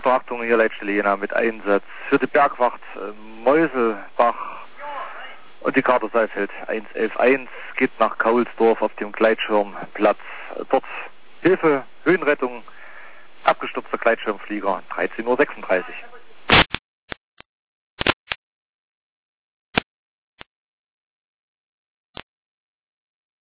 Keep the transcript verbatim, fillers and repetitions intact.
Achtung, Achtung, hier Leitstelle Jena mit Einsatz für die Bergwacht äh, Meuselbach und die Kader Saalfeld eins elf eins geht nach Kaulsdorf auf dem Gleitschirmplatz. Dort Hilfe, Höhenrettung, abgestürzter Gleitschirmflieger, dreizehn Uhr sechsunddreißig.